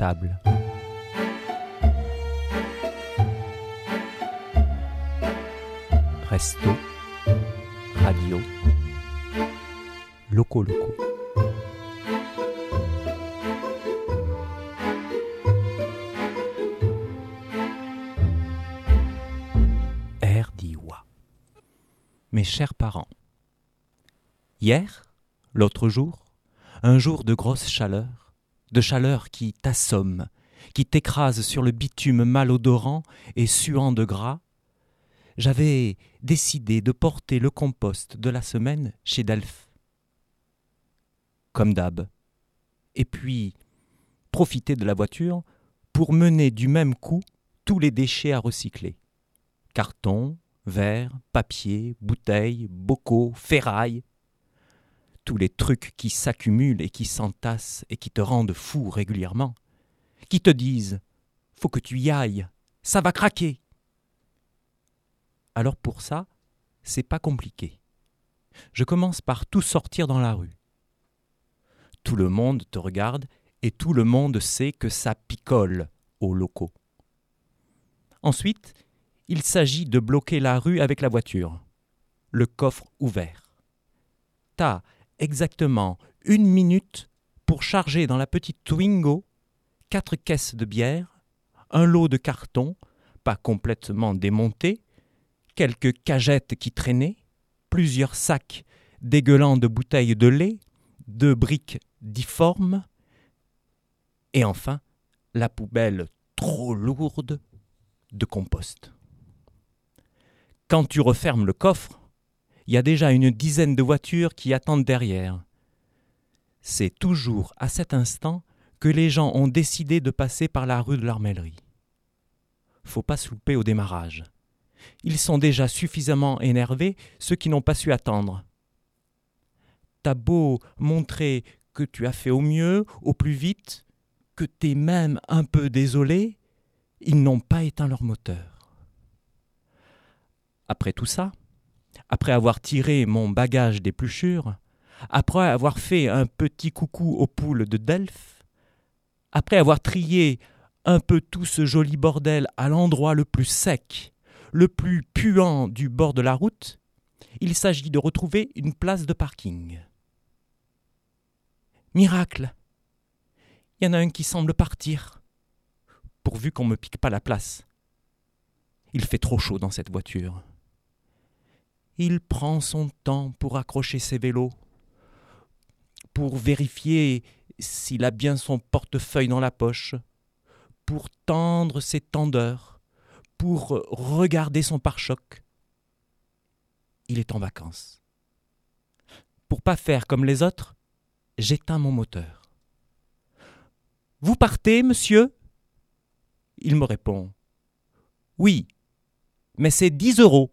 table. Resto, radio, locaux. RDIWA. Mes chers parents, hier, l'autre jour, un jour de grosse chaleur qui t'assomme, qui t'écrase sur le bitume malodorant et suant de gras, j'avais décidé de porter le compost de la semaine chez Delphes. Comme d'hab. Et puis, profiter de la voiture pour mener du même coup tous les déchets à recycler. Carton, verre, papier, bouteilles, bocaux, ferraille. Tous les trucs qui s'accumulent et qui s'entassent et qui te rendent fou régulièrement. Qui te disent « Faut que tu y ailles, ça va craquer !» Alors pour ça, c'est pas compliqué. Je commence par tout sortir dans la rue. Tout le monde te regarde et tout le monde sait que ça picole aux locaux. Ensuite, il s'agit de bloquer la rue avec la voiture, le coffre ouvert. T'as exactement 1 minute pour charger dans la petite Twingo 4 caisses de bière, un lot de carton, pas complètement démonté, quelques cagettes qui traînaient, plusieurs sacs dégueulant de bouteilles de lait, 2 briques difformes, et enfin la poubelle trop lourde de compost. Quand tu refermes le coffre, il y a déjà 10 de voitures qui attendent derrière. C'est toujours à cet instant que les gens ont décidé de passer par la rue de l'Armellerie. Faut pas se louper au démarrage. Ils sont déjà suffisamment énervés, ceux qui n'ont pas su attendre. T'as beau montrer que tu as fait au mieux, au plus vite, que t'es même un peu désolé, ils n'ont pas éteint leur moteur. Après tout ça, après avoir tiré mon bagage d'épluchure, après avoir fait un petit coucou aux poules de Delphes, après avoir trié un peu tout ce joli bordel à l'endroit le plus sec, le plus puant du bord de la route, il s'agit de retrouver une place de parking. Miracle! Il y en a un qui semble partir, pourvu qu'on ne me pique pas la place. Il fait trop chaud dans cette voiture. Il prend son temps pour accrocher ses vélos, pour vérifier s'il a bien son portefeuille dans la poche, pour tendre ses tendeurs, pour regarder son pare-choc. Il est en vacances. Pour pas faire comme les autres, j'éteins mon moteur. « Vous partez, monsieur ?» Il me répond « Oui, mais c'est 10 €. »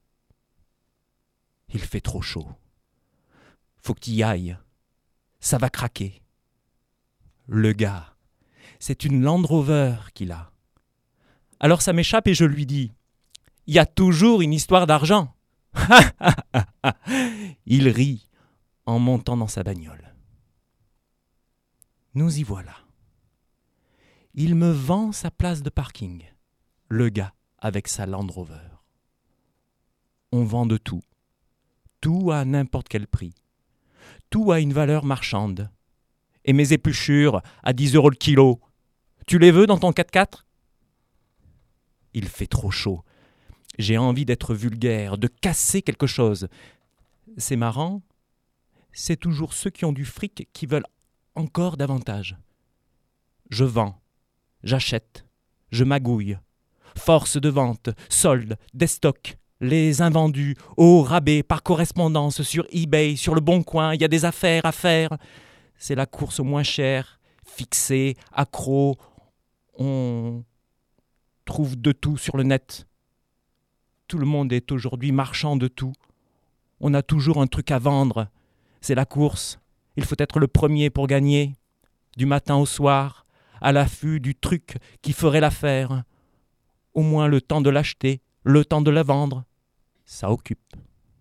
Il fait trop chaud. Faut que tu y ailles. Ça va craquer. Le gars, c'est une Land Rover qu'il a. Alors ça m'échappe et je lui dis « Il y a toujours une histoire d'argent. » Il rit en montant dans sa bagnole. Nous y voilà. Il me vend sa place de parking, le gars avec sa Land Rover. On vend de tout. Tout à n'importe quel prix. Tout a une valeur marchande. Et mes épluchures à 10 € le kilo. Tu les veux dans ton 4x4 ? Il fait trop chaud. J'ai envie d'être vulgaire, de casser quelque chose. C'est marrant. C'est toujours ceux qui ont du fric qui veulent encore davantage. Je vends, j'achète, je magouille. Force de vente, solde, déstock. Les invendus, au rabais, par correspondance, sur eBay, sur le Bon Coin, il y a des affaires à faire. C'est la course au moins cher, fixée, accro. On trouve de tout sur le net. Tout le monde est aujourd'hui marchand de tout. On a toujours un truc à vendre. C'est la course. Il faut être le premier pour gagner. Du matin au soir, à l'affût du truc qui ferait l'affaire. Au moins le temps de l'acheter, le temps de la vendre. Ça occupe.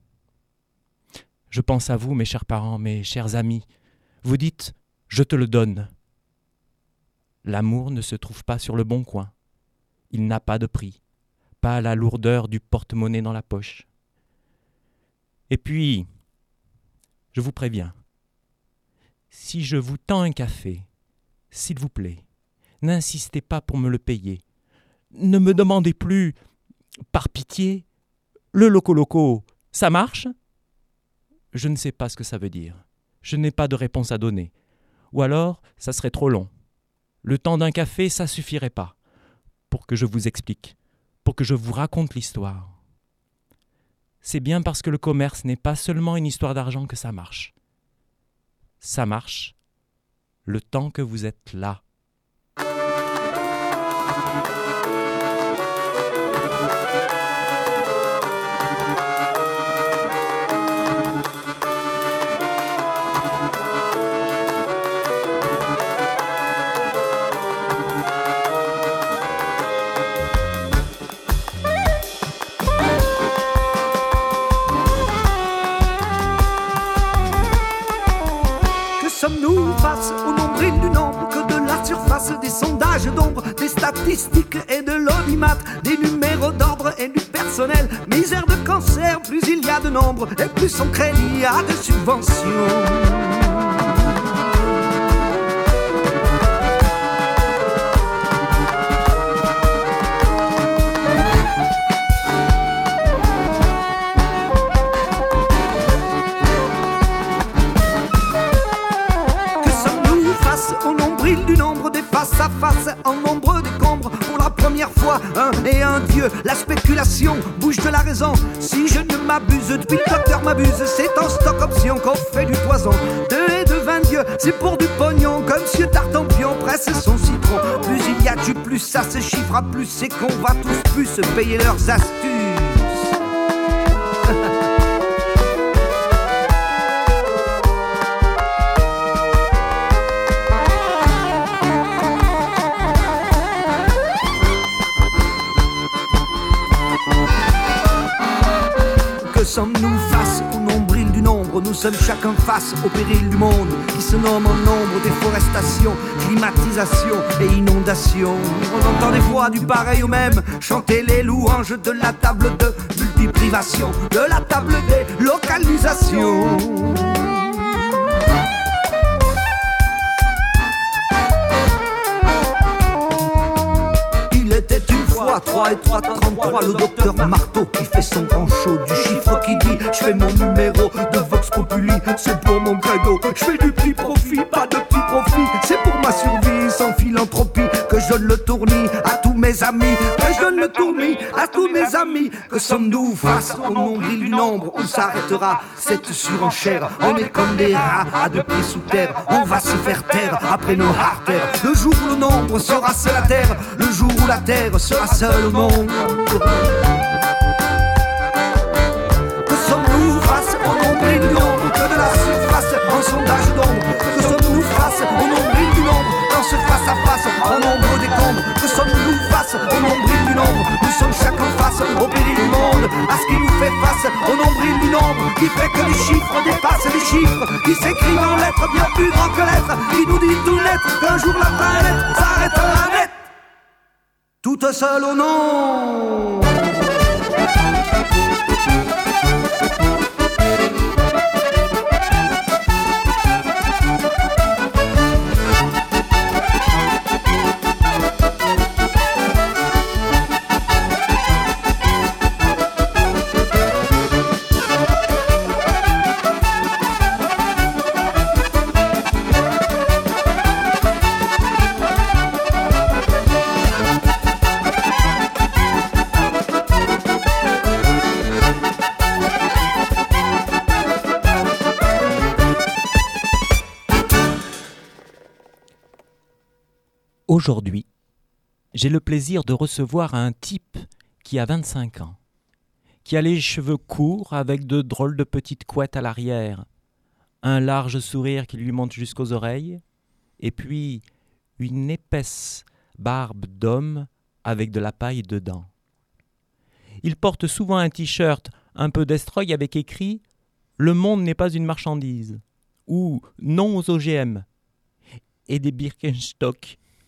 Je pense à vous, mes chers parents, mes chers amis. Vous dites « je te le donne ». L'amour ne se trouve pas sur le bon coin. Il n'a pas de prix, pas la lourdeur du porte-monnaie dans la poche. Et puis, je vous préviens, si je vous tends un café, s'il vous plaît, n'insistez pas pour me le payer. Ne me demandez plus, par pitié, le loco-loco, ça marche ? Je ne sais pas ce que ça veut dire. Je n'ai pas de réponse à donner. Ou alors, ça serait trop long. Le temps d'un café, ça suffirait pas pour que je vous explique, pour que je vous raconte l'histoire. C'est bien parce que le commerce n'est pas seulement une histoire d'argent que ça marche. Ça marche le temps que vous êtes là. Sommes-nous face au nombril du nombre que de la surface, des sondages d'ombre, des statistiques et de l'audimat, des numéros d'ordre et du personnel, misère de cancer, plus il y a de nombre et plus on crée il y a de subventions. Face à face, en nombre décombres, pour la première fois, un et un dieu. La spéculation bouge de la raison. Si je ne m'abuse, depuis le docteur m'abuse, c'est en stock option qu'on fait du poison. De et de 20 dieux, c'est pour du pognon. Comme Monsieur Tartampion presse son citron. Plus il y a du plus, ça se chiffre à plus. C'est qu'on va tous plus se payer leurs astuces. Sommes-nous face au nombril du nombre? Nous sommes chacun face au péril du monde qui se nomme en nombre, déforestation, climatisation et inondation. On entend des voix du pareil au même chanter les louanges de la table de multiprivation, de la table des localisations. Il était une fois 3 et 3, 33, le docteur Marteau qui fait son grand show du chiffre qui dit je fais mon numéro de Vox Populi, c'est pour mon credo, je fais du petit profit, pas de petit profit, c'est pour ma survie sans philanthropie que je donne le tournis à tous mes amis, que je donne le tournis à tous mes amis. Que sommes-nous face au nombril du nombre? On s'arrêtera cette surenchère, on est comme des rats à 2 pieds sous terre, on va se faire taire après nos artères. Le jour où le nombre sera seul à terre, le jour où la terre sera seule au monde. Que sommes-nous face au nombril du nombre que de la surface en sondage d'ombre? Que sommes-nous face au nombril du nombre dans ce face à face en nombre décombres? Que sommes-nous face au nombril du nombre? Nous sommes chacun face au péril du monde, à ce qui nous fait face au nombril du nombre, qui fait que les chiffres dépassent les chiffres, qui s'écrit en lettres bien plus grand que lettres, qui nous dit tout net qu'un jour la planète s'arrêtera net, toute seule au nom. Aujourd'hui, j'ai le plaisir de recevoir un type qui a 25 ans, qui a les cheveux courts avec de drôles de petites couettes à l'arrière, un large sourire qui lui monte jusqu'aux oreilles, et puis une épaisse barbe d'homme avec de la paille dedans. Il porte souvent un t-shirt un peu destroy avec écrit « Le monde n'est pas une marchandise » ou « Non aux OGM » et des Birkenstock.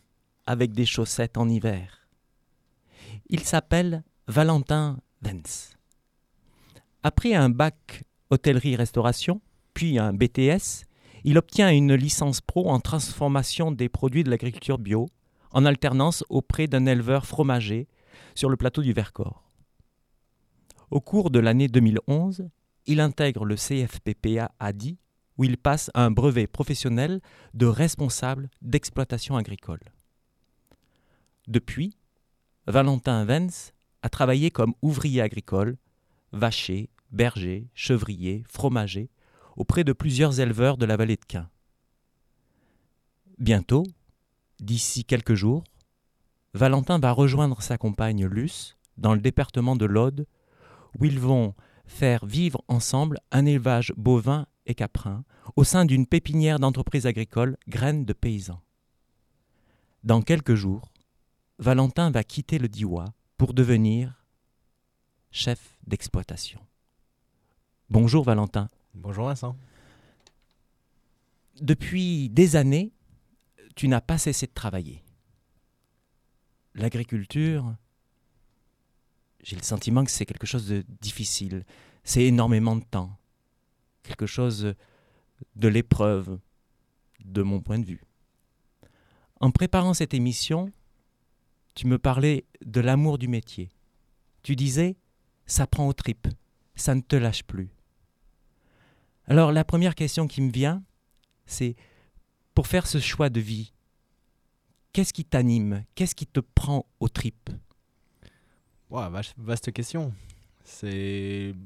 avec des chaussettes en hiver. Il s'appelle Valentin Wens. Après un bac hôtellerie-restauration, puis un BTS, il obtient une licence pro en transformation des produits de l'agriculture bio, en alternance auprès d'un éleveur fromager sur le plateau du Vercors. Au cours de l'année 2011, il intègre le CFPPA ADI, où il passe un brevet professionnel de responsable d'exploitation agricole. Depuis, Valentin Wens a travaillé comme ouvrier agricole, vacher, berger, chevrier, fromager, auprès de plusieurs éleveurs de la vallée de Quin. Bientôt, d'ici quelques jours, Valentin va rejoindre sa compagne Luce dans le département de l'Aude, où ils vont faire vivre ensemble un élevage bovin et caprin au sein d'une pépinière d'entreprises agricoles Graines de paysans. Dans quelques jours, Valentin va quitter le Diois pour devenir chef d'exploitation. Bonjour Valentin. Bonjour Vincent. Depuis des années, tu n'as pas cessé de travailler. L'agriculture, j'ai le sentiment que c'est quelque chose de difficile. C'est énormément de temps. Quelque chose de l'épreuve, de mon point de vue. En préparant cette émission, tu me parlais de l'amour du métier. Tu disais, ça prend aux tripes, ça ne te lâche plus. Alors la première question qui me vient, c'est, pour faire ce choix de vie, qu'est-ce qui t'anime? Qu'est-ce qui te prend aux tripes? Wow, vaste question. C'est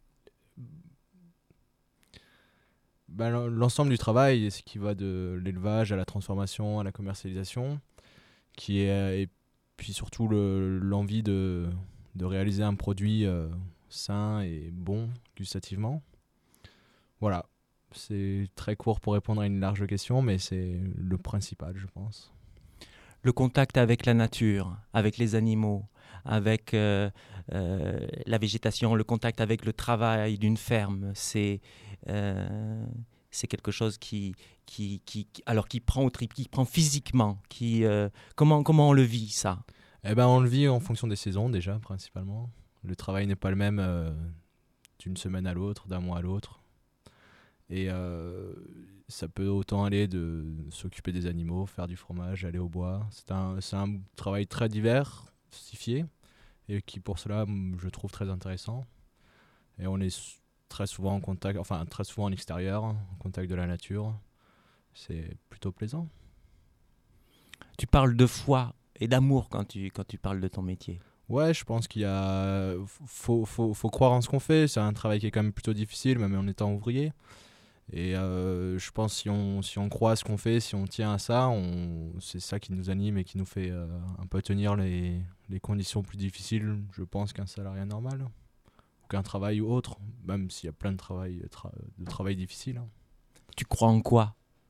l'ensemble du travail, ce qui va de l'élevage à la transformation, à la commercialisation, et puis surtout l'envie de réaliser un produit sain et bon gustativement. Voilà, c'est très court pour répondre à une large question, mais c'est le principal, je pense. Le contact avec la nature, avec les animaux, avec la végétation, le contact avec le travail d'une ferme, c'est quelque chose qui prend au trip, qui prend physiquement. Comment on le vit, ça? On le vit en fonction des saisons déjà, principalement. Le travail n'est pas le même d'une semaine à l'autre, d'un mois à l'autre. Et ça peut autant aller de s'occuper des animaux, faire du fromage, aller au bois. C'est un travail très diversifié et qui pour cela je trouve très intéressant. Et on est très souvent en contact, très souvent en extérieur, en contact de la nature. C'est plutôt plaisant. Tu parles de foi et d'amour quand tu parles de ton métier. Ouais, je pense faut croire en ce qu'on fait. C'est un travail qui est quand même plutôt difficile, même en étant ouvrier. Et je pense si on croit à ce qu'on fait, si on tient à ça, c'est ça qui nous anime et qui nous fait un peu tenir les conditions plus difficiles, je pense, qu'un salarié normal, ou qu'un travail ou autre, même s'il y a plein de travail difficile. Tu crois en quoi?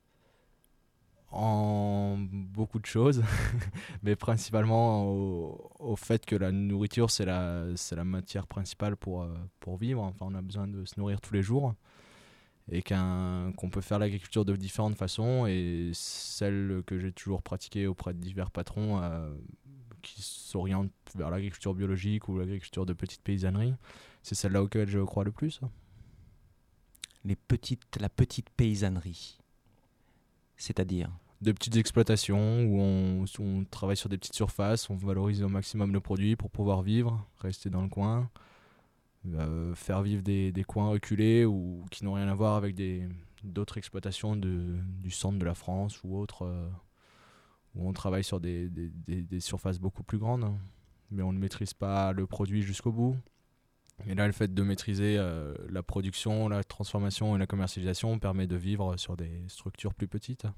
En beaucoup de choses, mais principalement au fait que la nourriture, c'est la matière principale pour vivre. Enfin, on a besoin de se nourrir tous les jours. Et qu'on peut faire l'agriculture de différentes façons, et celle que j'ai toujours pratiquée auprès de divers patrons qui s'orientent vers l'agriculture biologique ou l'agriculture de petite paysannerie, c'est celle-là auquel je crois le plus. La petite paysannerie, c'est-à-dire de petites exploitations où on travaille sur des petites surfaces, on valorise au maximum le produit pour pouvoir vivre, rester dans le coin. Faire vivre des coins reculés ou qui n'ont rien à voir avec d'autres exploitations du centre de la France ou autres, où on travaille sur des surfaces beaucoup plus grandes, mais on ne maîtrise pas le produit jusqu'au bout. Et là, le fait de maîtriser la production, la transformation et la commercialisation permet de vivre sur des structures plus petites.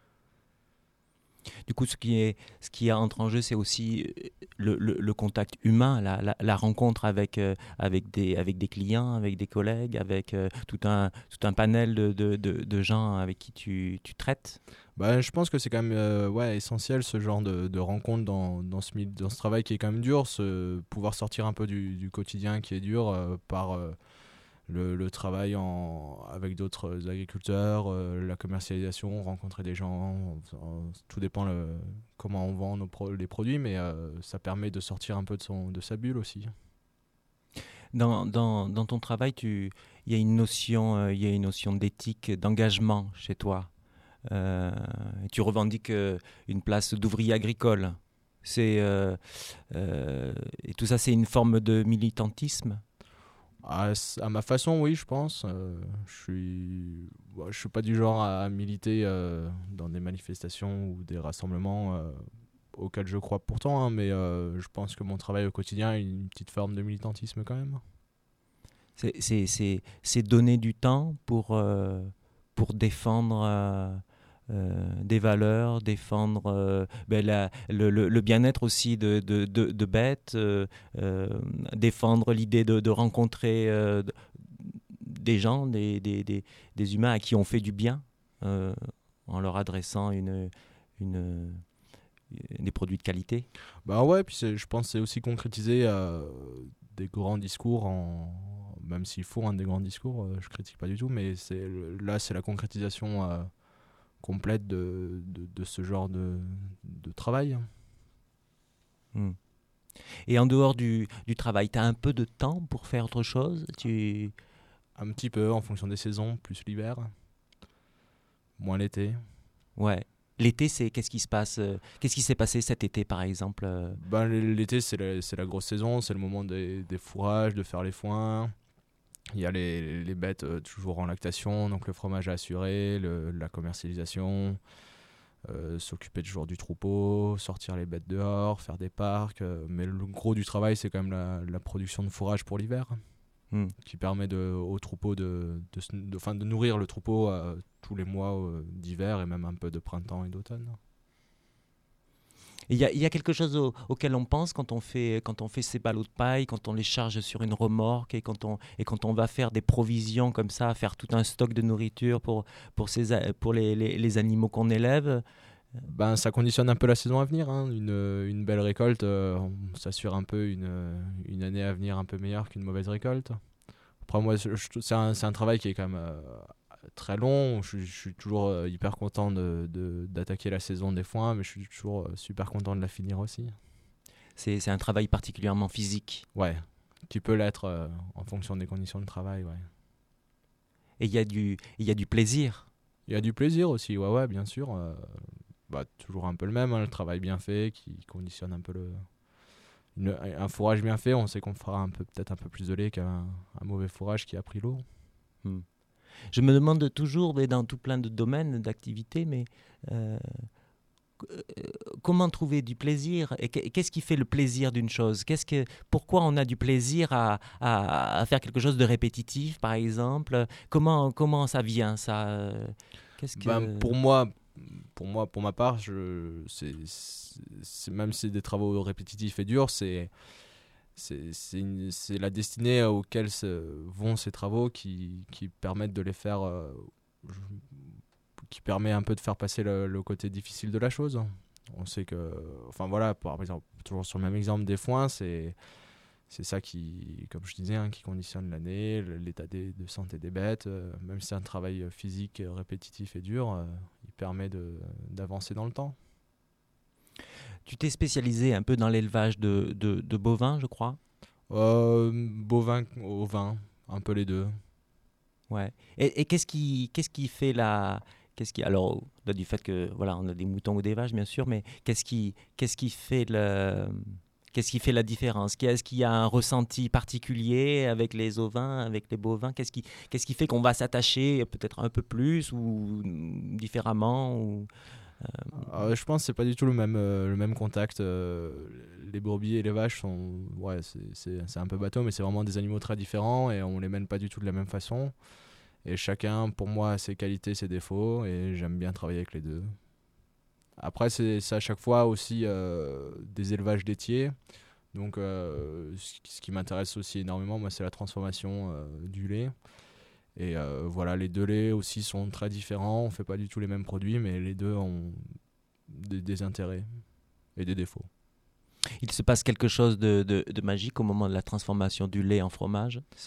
Du coup, ce qui entre en jeu, c'est aussi le contact humain, la rencontre avec des clients, avec des collègues, avec tout un panel de gens avec qui tu traites. Je pense que c'est quand même essentiel, ce genre de rencontre dans ce travail qui est quand même dur, pouvoir sortir un peu du quotidien qui est dur par le travail avec d'autres agriculteurs, la commercialisation, rencontrer des gens, tout dépend comment on vend les produits, mais ça permet de sortir un peu de sa bulle aussi. Dans ton travail, il y a une notion d'éthique, d'engagement chez toi. Tu revendiques une place d'ouvrier agricole. Et tout ça, c'est une forme de militantisme? À ma façon, oui, je pense. Je suis pas du genre à militer dans des manifestations ou des rassemblements auxquels je crois pourtant, hein, mais je pense que mon travail au quotidien a une petite forme de militantisme quand même. C'est donner du temps pour défendre des valeurs, défendre le bien-être aussi de bêtes, défendre l'idée de rencontrer des gens, des humains à qui on fait du bien en leur adressant des produits de qualité. Bah ouais, puis je pense que c'est aussi concrétiser des grands discours, même s'il faut des grands discours, je critique pas du tout, mais là c'est la concrétisation complète de ce genre de travail. Et en dehors du travail, tu as un peu de temps pour faire autre chose? Un petit peu en fonction des saisons, plus l'hiver, moins l'été. Ouais. L'été, qu'est-ce qui se passe? Qu'est-ce qui s'est passé cet été, par exemple? L'été, c'est la grosse saison, c'est le moment des fourrages, de faire les foins. Il y a les bêtes toujours en lactation, donc le fromage à assurer, la commercialisation, s'occuper toujours du troupeau, sortir les bêtes dehors, faire des parcs. Mais le gros du travail, c'est quand même la production de fourrage pour l'hiver, qui permet au troupeau de nourrir le troupeau tous les mois d'hiver et même un peu de printemps et d'automne. Il y a quelque chose auquel on pense quand on fait ces ballots de paille, quand on les charge sur une remorque et quand on va faire des provisions comme ça, faire tout un stock de nourriture pour les animaux qu'on élève. Ça conditionne un peu la saison à venir, hein. Une belle récolte, on s'assure un peu une année à venir un peu meilleure qu'une mauvaise récolte. Après moi, c'est un travail qui est quand même très long. Je suis toujours hyper content d'attaquer la saison des foins, mais je suis toujours super content de la finir aussi. C'est un travail particulièrement physique. Ouais, qui peut l'être en fonction des conditions de travail, ouais. Et il y a du plaisir. Il y a du plaisir aussi, ouais, bien sûr. Toujours un peu le même, hein, le travail bien fait qui conditionne un peu un fourrage bien fait. On sait qu'on fera peut-être un peu plus de lait qu'un mauvais fourrage qui a pris l'eau. Je me demande toujours, dans tout plein de domaines d'activité, mais comment trouver du plaisir et qu'est-ce qui fait le plaisir d'une chose? Pourquoi on a du plaisir à faire quelque chose de répétitif, par exemple? Comment ça vient, ça? Pour ma part, même si c'est des travaux répétitifs et durs, c'est la destinée auquel vont ces travaux qui permettent de les faire, qui permet un peu de faire passer le côté difficile de la chose. On sait que, par exemple, toujours sur le même exemple des foins, c'est ça qui, comme je disais, hein, qui conditionne l'année, l'état de santé des bêtes. Même si c'est un travail physique répétitif et dur, il permet d'avancer dans le temps. Tu t'es spécialisé un peu dans l'élevage de bovins, je crois. Bovins, ovins, un peu les deux. Ouais. Et qu'est-ce qui fait alors, au-delà du fait que on a des moutons ou des vaches, bien sûr, mais qu'est-ce qui fait la différence? Est-ce qu'il y a un ressenti particulier avec les ovins, avec les bovins? Qu'est-ce qui fait qu'on va s'attacher peut-être un peu plus ou différemment je pense que c'est pas du tout le même contact. Les brebis et les vaches sont, c'est un peu bateau, mais c'est vraiment des animaux très différents et on les mène pas du tout de la même façon. Et chacun, pour moi, a ses qualités, ses défauts, et j'aime bien travailler avec les deux. Après, c'est à chaque fois aussi des élevages laitiers. Donc, ce qui m'intéresse aussi énormément, moi, c'est la transformation du lait. Et les deux laits aussi sont très différents. On ne fait pas du tout les mêmes produits, mais les deux ont des intérêts et des défauts. Il se passe quelque chose de magique au moment de la transformation du lait en fromage?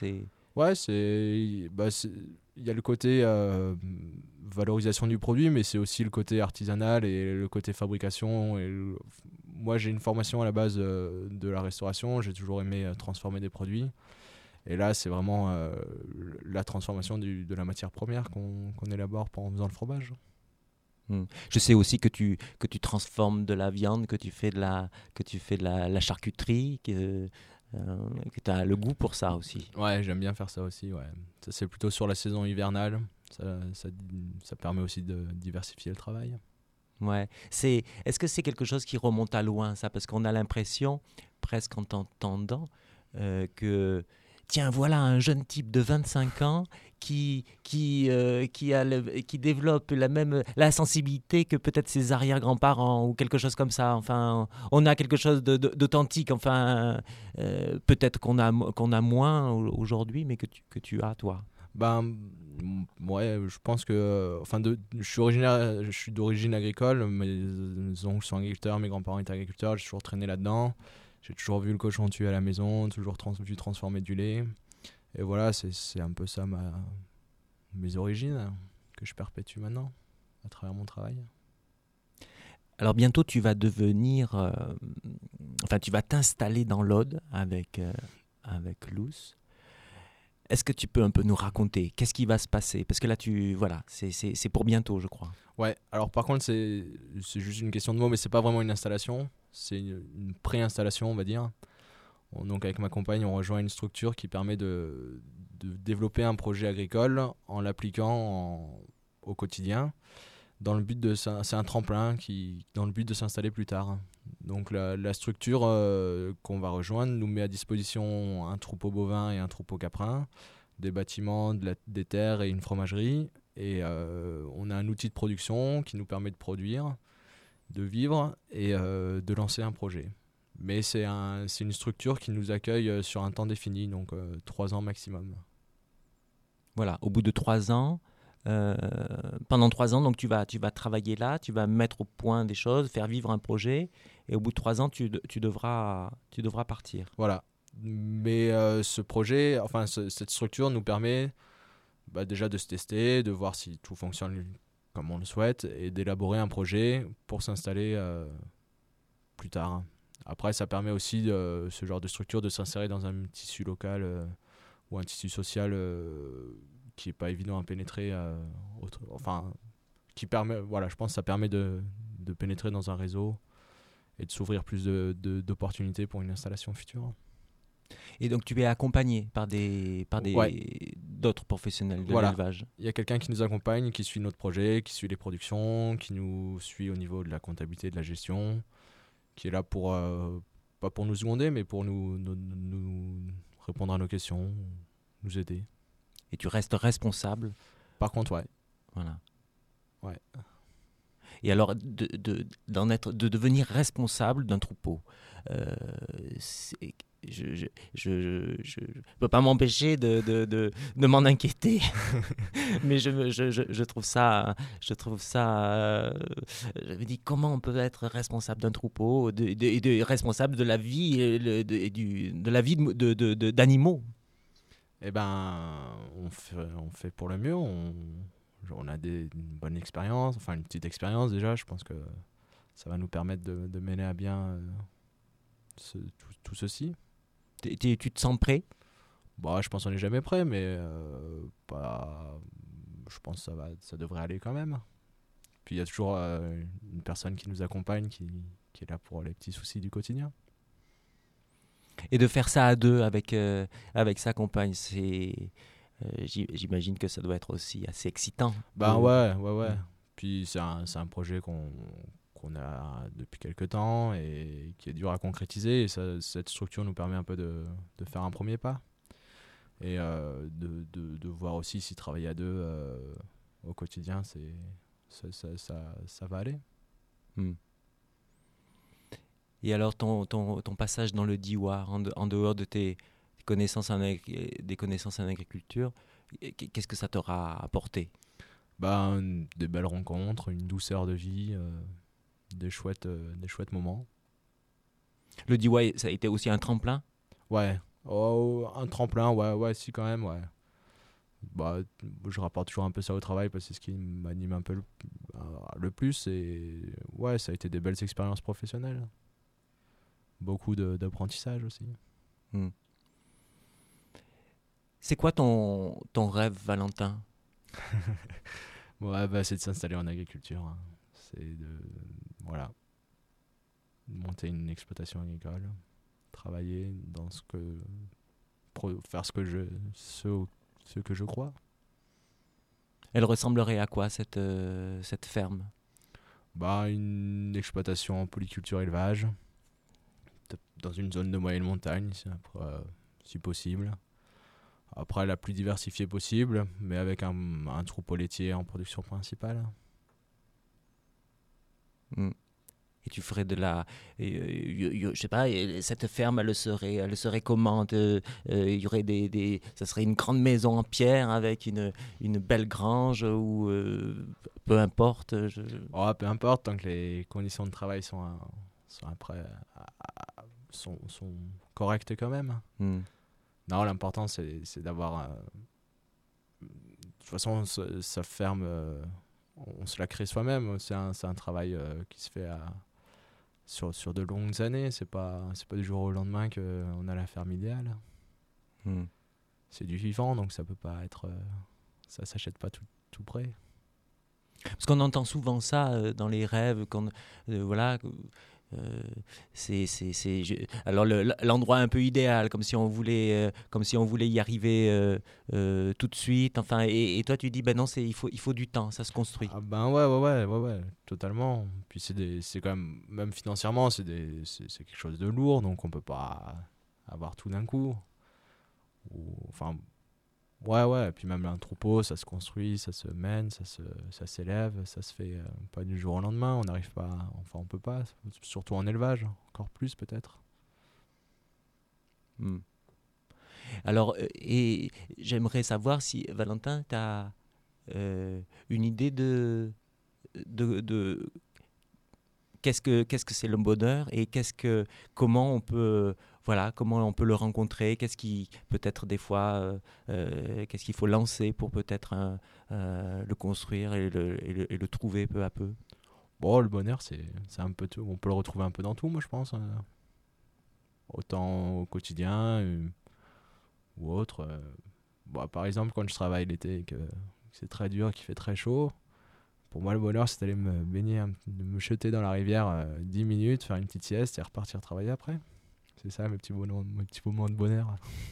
Ouais, il y a le côté valorisation du produit, mais c'est aussi le côté artisanal et le côté fabrication. Moi, j'ai une formation à la base de la restauration. J'ai toujours aimé transformer des produits. Et là, c'est vraiment la transformation de la matière première qu'on élabore en faisant le fromage. Je sais aussi que tu transformes de la viande, que tu fais de la charcuterie, que tu as le goût pour ça aussi. Ouais, j'aime bien faire ça aussi. Ouais. Ça, c'est plutôt sur la saison hivernale. Ça permet aussi de diversifier le travail. Ouais. Est-ce que c'est quelque chose qui remonte à loin, ça? Parce qu'on a l'impression, presque en t'entendant, que tiens, voilà un jeune type de 25 ans qui développe la sensibilité que peut-être ses arrière-grands-parents ou quelque chose comme ça. Enfin, on a quelque chose d'authentique. Enfin, peut-être qu'on a moins aujourd'hui, mais que tu as, toi. Ouais, je pense que je suis d'origine agricole, mes oncles sont agriculteurs, mes grands-parents étaient agriculteurs, j'ai toujours traîné là-dedans. J'ai toujours vu le cochon tuer à la maison, toujours vu transformer du lait. Et voilà, c'est un peu ça mes origines que je perpétue maintenant à travers mon travail. Alors bientôt tu vas tu vas t'installer dans l'Aude avec Luce. Est-ce que tu peux un peu nous raconter qu'est-ce qui va se passer? Parce que là, c'est pour bientôt, je crois. Ouais, alors par contre, c'est juste une question de mots, mais c'est pas vraiment une installation. C'est une pré-installation, on va dire. Donc avec ma compagne, on rejoint une structure qui permet de développer un projet agricole en l'appliquant au quotidien. C'est un tremplin dans le but de s'installer plus tard. Donc la structure qu'on va rejoindre nous met à disposition un troupeau bovin et un troupeau caprin, des bâtiments, des terres et une fromagerie. Et on a un outil de production qui nous permet de produire, de vivre et de lancer un projet. Mais c'est une structure qui nous accueille sur un temps défini, donc 3 ans maximum. Voilà, au bout de 3 ans, pendant 3 ans, donc tu vas travailler là, tu vas mettre au point des choses, faire vivre un projet, et au bout de 3 ans, tu devras partir. Voilà. Mais ce projet, cette structure nous permet déjà de se tester, de voir si tout fonctionne comme on le souhaite, et d'élaborer un projet pour s'installer plus tard. Après, ça permet aussi, ce genre de structure, de s'insérer dans un tissu local ou un tissu social qui n'est pas évident à pénétrer. Je pense que ça permet de pénétrer dans un réseau et de s'ouvrir plus d'opportunités pour une installation future. Et donc tu es accompagné par d'autres professionnels de l'élevage. Il y a quelqu'un qui nous accompagne, qui suit notre projet, qui suit les productions, qui nous suit au niveau de la comptabilité et de la gestion, qui est là pas pour nous seconder, mais pour nous répondre à nos questions, nous aider. Et tu restes responsable. Par contre, ouais. Voilà. Ouais. Et alors, de devenir responsable d'un troupeau, je peux pas m'empêcher de m'en inquiéter. Mais je trouve ça, je me dis comment on peut être responsable d'un troupeau, responsable de la vie de la vie d'animaux. Eh ben, on fait pour le mieux. On a une bonne expérience, enfin une petite expérience déjà. Je pense que ça va nous permettre de mener à bien tout ceci. Tu te sens prêt? Je pense qu'on n'est jamais prêt, mais je pense que ça devrait aller quand même. Puis il y a toujours une personne qui nous accompagne, qui est là pour les petits soucis du quotidien. Et de faire ça à deux avec sa compagne, j'imagine que ça doit être aussi assez excitant. Ouais. Puis c'est un projet qu'on a depuis quelques temps et qui est dur à concrétiser. Et cette structure nous permet un peu de faire un premier pas. Et de voir aussi si travailler à deux au quotidien, ça va aller. Et alors ton passage dans le Diois, en dehors de tes connaissances en agriculture, qu'est-ce que ça t'aura apporté? Des belles rencontres, une douceur de vie, des chouettes moments. Le Diois, ça a été aussi un tremplin? Ouais, Oh, un tremplin, ouais, si quand même, ouais. Bah, je rapporte toujours un peu ça au travail parce que c'est ce qui m'anime un peu le plus. Et ouais, ça a été des belles expériences professionnelles. Beaucoup d'apprentissage aussi. Hmm. C'est quoi ton rêve, Valentin? Ouais, bah, c'est de s'installer en agriculture. Hein. C'est voilà, monter une exploitation agricole, travailler dans faire ce que je crois. Elle ressemblerait à quoi, cette ferme? Bah, une exploitation en polyculture élevage, dans une zone de moyenne montagne, si possible. Après, la plus diversifiée possible, mais avec un troupeau laitier en production principale. Et tu ferais de la... je sais pas, cette ferme, elle serait comment? Il y aurait ça serait une grande maison en pierre avec une belle grange ou peu importe. Oh, peu importe, tant que les conditions de travail sont correctes quand même. Non, l'important, c'est d'avoir... de toute façon, sa ferme, on se la crée soi-même. C'est un travail qui se fait sur de longues années. C'est pas du jour au lendemain qu'on a la ferme idéale. C'est du vivant, donc ça peut pas être... ça s'achète pas tout près. Parce qu'on entend souvent ça dans les rêves, voilà... alors l'endroit un peu idéal, comme si on voulait y arriver tout de suite. Enfin, et toi tu dis ben non, il faut du temps, ça se construit. Ah ben ouais, totalement. Puis c'est quand même financièrement, c'est quelque chose de lourd, donc on peut pas avoir tout d'un coup. Enfin. Ouais, et puis même un troupeau, ça se construit, ça se mène, ça s'élève, ça se fait pas du jour au lendemain, on n'arrive pas, enfin on peut pas, surtout en élevage, encore plus peut-être. Alors, et j'aimerais savoir si, Valentin, tu as une idée de qu'est-ce que c'est le bonheur et comment on peut le rencontrer, qu'est-ce qui peut-être des fois qu'est-ce qu'il faut lancer pour peut-être le construire et le trouver peu à peu. Bon, le bonheur c'est un peu tout, on peut le retrouver un peu dans tout, moi je pense, autant au quotidien ou autre. Par exemple, quand je travaille l'été et que c'est très dur, qu'il fait très chaud, pour moi, le bonheur, c'est d'aller me baigner, de me jeter dans la rivière 10 minutes, faire une petite sieste et repartir travailler après. C'est ça, mes petits moments de bonheur.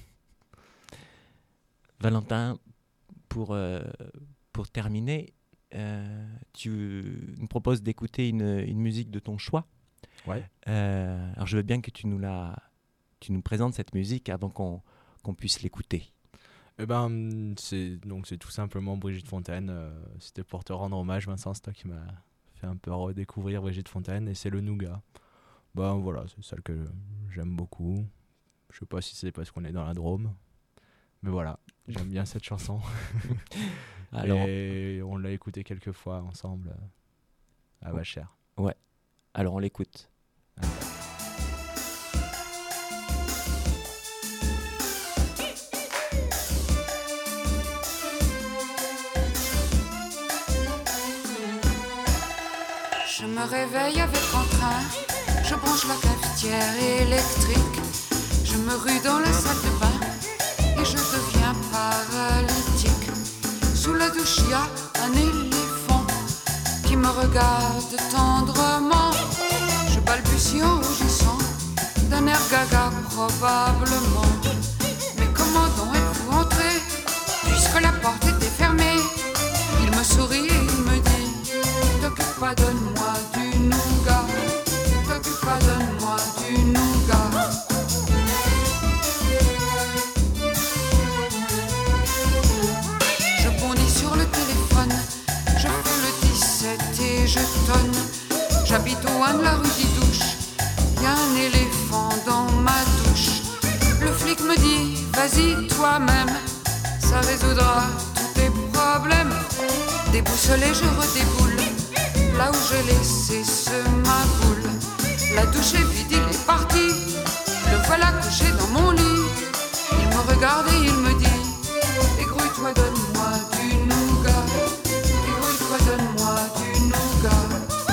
Valentin, pour terminer, tu me proposes d'écouter une musique de ton choix. Ouais. Alors, je veux bien que tu nous présentes cette musique avant qu'on puisse l'écouter. Eh ben, c'est tout simplement Brigitte Fontaine. C'était pour te rendre hommage, Vincent, c'est toi qui m'a fait un peu redécouvrir Brigitte Fontaine, et c'est le Nougat. Ben voilà, c'est celle que j'aime beaucoup. Je sais pas si c'est parce qu'on est dans la Drôme, mais voilà, j'aime bien cette chanson. Alors, et on l'a écoutée quelques fois ensemble à Vachère. Ouais, alors on l'écoute. Je me réveille avec entrain, je branche la cafetière électrique, je me rue dans la salle de bain et je deviens paralytique. Sous la douche il y a un éléphant qui me regarde tendrement. Je balbutie en rougissant d'un air gaga probablement. Mais comment donc êtes-vous entré puisque la porte était fermée? Il me sourit et il me dit: t'occupe pas, donne-moi du nougat. T'occupe pas, donne-moi du nougat. Je bondis sur le téléphone, je fais le 17 et je tonne. J'habite au 1 de la rue Didouche, y'a un éléphant dans ma douche. Le flic me dit: vas-y toi-même, ça résoudra tous tes problèmes. Déboussolé, je redéboule là où j'ai laissé ma boule. La douche est vide, il est parti. Le voilà couché dans mon lit. regarde et il me dit: dégrouille-toi, donne-moi du nougat. Dégrouille-toi, donne-moi du nougat.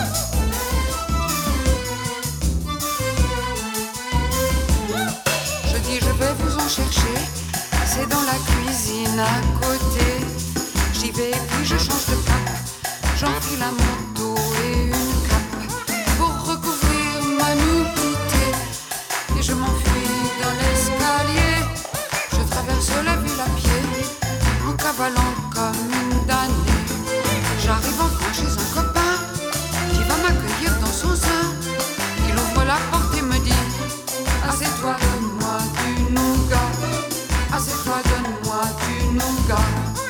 Je dis: je vais vous en chercher, c'est dans la cuisine à côté. J'y vais et puis je change de cap. J'enfile un manteau et une cape pour recouvrir ma nudité. Et je m'enfuis dans l'escalier. Je traverse la ville à pied, en cavalant comme une damnée. J'arrive enfin chez un copain qui va m'accueillir dans son sein. Il ouvre la porte et me dit: assieds-toi, donne-moi du nougat. Assieds-toi, donne-moi du nougat.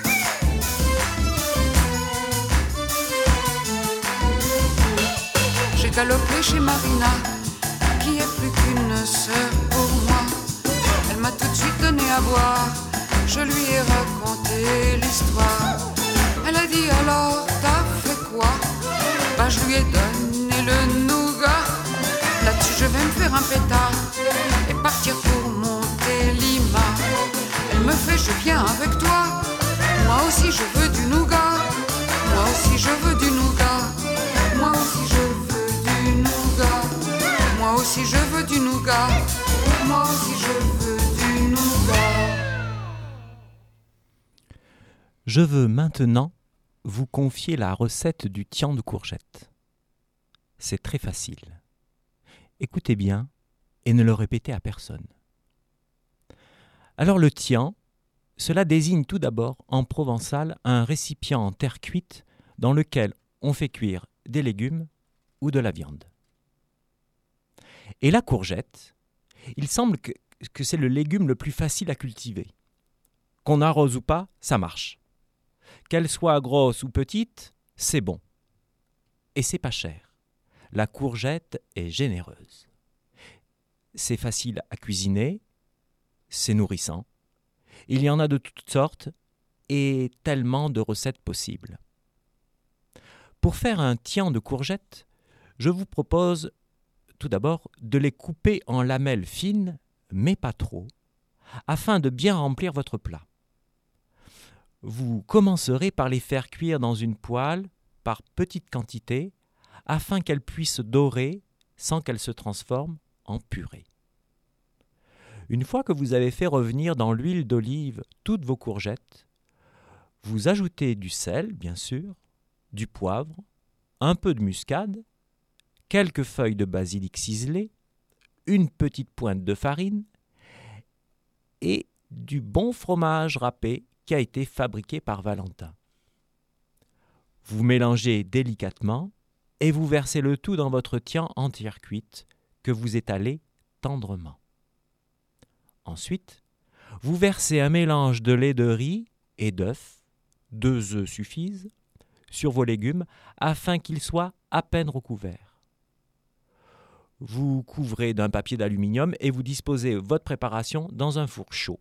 J'ai galopé chez Marina, qui est plus qu'une sœur pour moi. Elle m'a tout de suite donné à boire, je lui ai raconté l'histoire. Elle a dit: alors t'as fait quoi? Bah je lui ai donné le nougat. Là-dessus je vais me faire un pétard et partir pour Montélimar. Elle me fait: je viens avec toi, moi aussi je veux du nougat. Moi aussi je veux du nougat. Moi aussi je veux du nougat. Moi aussi je veux du nougat. Moi aussi je veux du nougat. Je veux maintenant vous confier la recette du tian de courgette. C'est très facile. Écoutez bien et ne le répétez à personne. Alors le tian, cela désigne tout d'abord en provençal un récipient en terre cuite dans lequel on fait cuire des légumes ou de la viande. Et la courgette, il semble que c'est le légume le plus facile à cultiver. Qu'on arrose ou pas, ça marche. Qu'elle soit grosse ou petite, c'est bon. Et c'est pas cher. La courgette est généreuse. C'est facile à cuisiner, c'est nourrissant. Il y en a de toutes sortes et tellement de recettes possibles. Pour faire un tian de courgettes, je vous propose tout d'abord de les couper en lamelles fines, mais pas trop, afin de bien remplir votre plat. Vous commencerez par les faire cuire dans une poêle par petites quantités, afin qu'elles puissent dorer sans qu'elles se transforment en purée. Une fois que vous avez fait revenir dans l'huile d'olive toutes vos courgettes, vous ajoutez du sel, bien sûr, du poivre, un peu de muscade, quelques feuilles de basilic ciselées, une petite pointe de farine et du bon fromage râpé qui a été fabriqué par Valentin. Vous mélangez délicatement et vous versez le tout dans votre tian entière cuite que vous étalez tendrement. Ensuite, vous versez un mélange de lait de riz et d'œufs, 2 œufs suffisent, sur vos légumes afin qu'ils soient à peine recouverts. Vous couvrez d'un papier d'aluminium et vous disposez votre préparation dans un four chaud.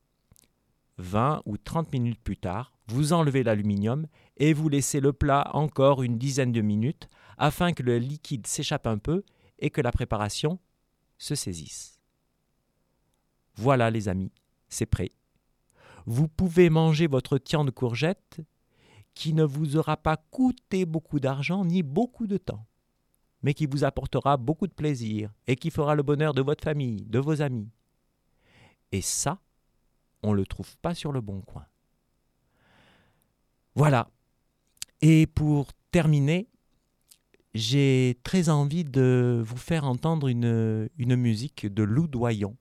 20 ou 30 minutes plus tard, vous enlevez l'aluminium et vous laissez le plat encore une dizaine de minutes afin que le liquide s'échappe un peu et que la préparation se saisisse. Voilà les amis, c'est prêt. Vous pouvez manger votre tian de courgettes qui ne vous aura pas coûté beaucoup d'argent ni beaucoup de temps, mais qui vous apportera beaucoup de plaisir et qui fera le bonheur de votre famille, de vos amis. Et ça, on ne le trouve pas sur le Bon Coin. Voilà. Et pour terminer, j'ai très envie de vous faire entendre une musique de Lou Doyon,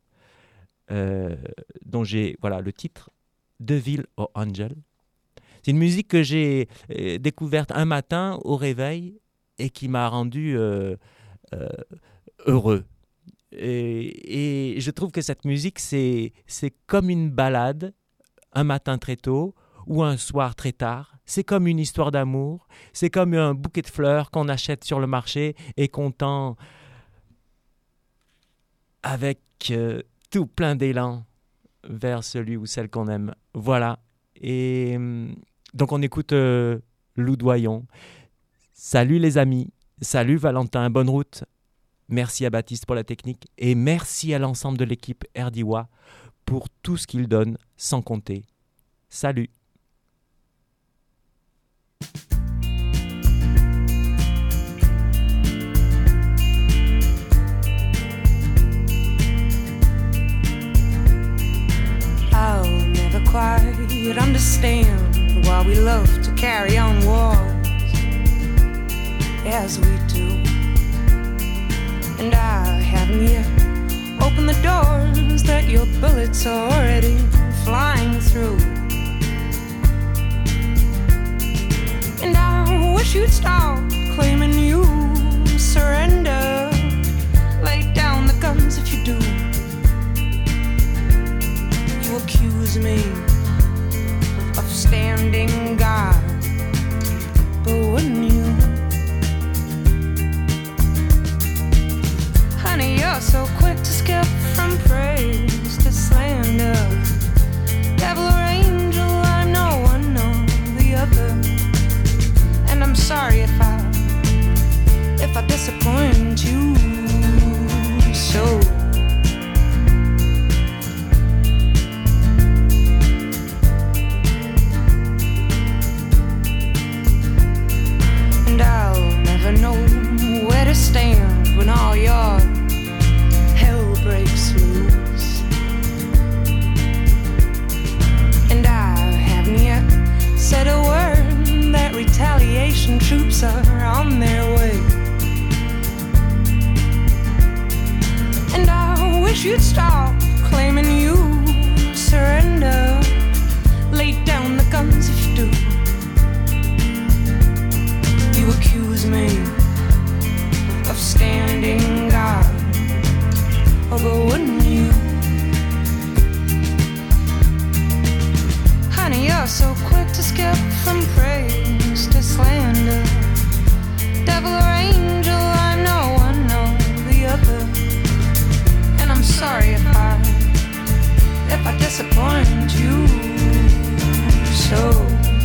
dont j'ai le titre Devil or Angel. C'est une musique que j'ai découverte un matin au réveil et qui m'a rendu heureux. Et je trouve que cette musique, c'est comme une balade, un matin très tôt ou un soir très tard. C'est comme une histoire d'amour, c'est comme un bouquet de fleurs qu'on achète sur le marché et qu'on tend avec tout plein d'élan vers celui ou celle qu'on aime. Voilà. Et donc on écoute Lou Doyon. Salut les amis, salut Valentin, bonne route. Merci à Baptiste pour la technique et merci à l'ensemble de l'équipe RDIWA pour tout ce qu'il donne sans compter. Salut! I'll never quite understand why we love to carry on wars as we do. And I haven't yet opened the doors that your bullets are already flying through. And I wish you'd stop claiming you surrender. Lay down the guns if you do. You accuse me of standing guard, but wouldn't you? Honey, you're so quick to skip from praise to slander. Devil or angel, I'm no one nor the other. And I'm sorry if I disappoint you so. And I'll never know where to stand when all your hell breaks loose. And I haven't yet said a word that retaliation troops are on their way. And I wish you'd stop claiming you surrender. Lay down the guns if you do. You accuse me of standing guard, oh, but wouldn't you? Honey, you're so quick to skip from praise to slander. Devil or angel, I'm no one nor the other. And I'm sorry if I disappoint you so.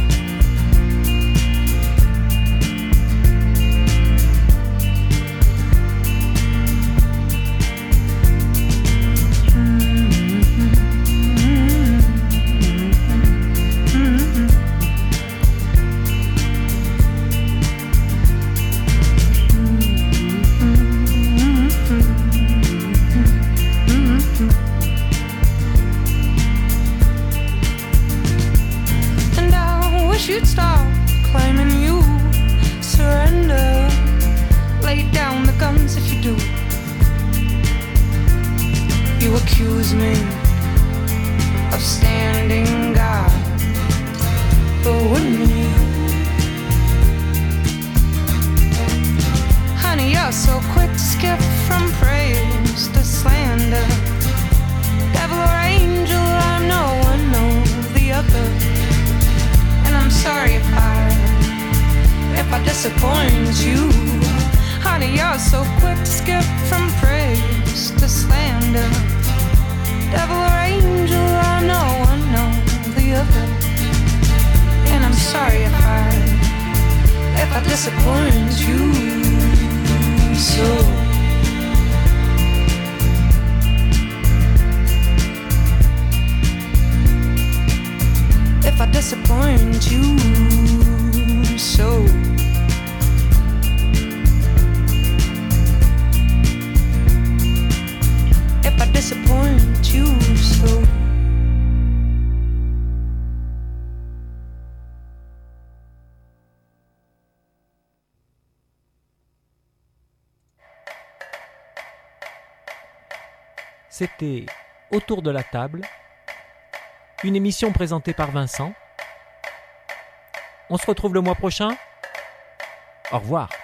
You'd stop claiming you surrender. Lay down the guns if you do. You accuse me of standing guard, but wouldn't you? Honey, you're so quick to skip from praise to slander. Devil or angel, I'm no one nor the other. I'm sorry if I disappoint you. Honey, you're so quick to skip from praise to slander. Devil or angel, I'm no one nor the other. And I'm sorry if I disappoint you so. If I disappoint you so. If I disappoint you so. C'était Autour de la table, une émission présentée par Vincent. On se retrouve le mois prochain. Au revoir.